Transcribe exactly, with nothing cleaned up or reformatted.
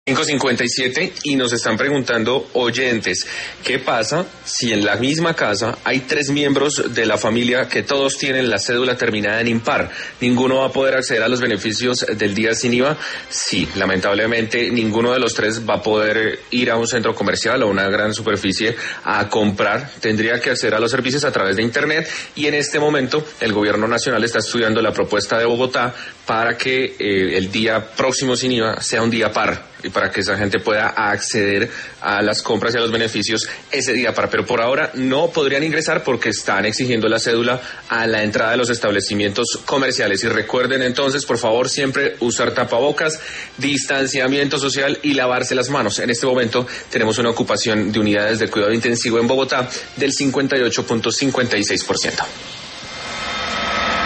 cinco cincuenta y siete y nos están preguntando oyentes, ¿qué pasa si en la misma casa hay tres miembros de la familia que todos tienen la cédula terminada en impar? ¿Ninguno va a poder acceder a los beneficios del día sin I V A? Sí, lamentablemente ninguno de los tres va a poder ir a un centro comercial o una gran superficie a comprar. Tendría que acceder a los servicios a través de internet y en este momento el gobierno nacional está estudiando la propuesta de Bogotá para que eh, el día próximo sin I V A sea un día par, y para que esa gente pueda acceder a las compras y a los beneficios ese día par. Pero por ahora no podrían ingresar porque están exigiendo la cédula a la entrada de los establecimientos comerciales. Y recuerden entonces, por favor, siempre usar tapabocas, distanciamiento social y lavarse las manos. En este momento tenemos una ocupación de unidades de cuidado intensivo en Bogotá del cincuenta y ocho punto cincuenta y seis por ciento.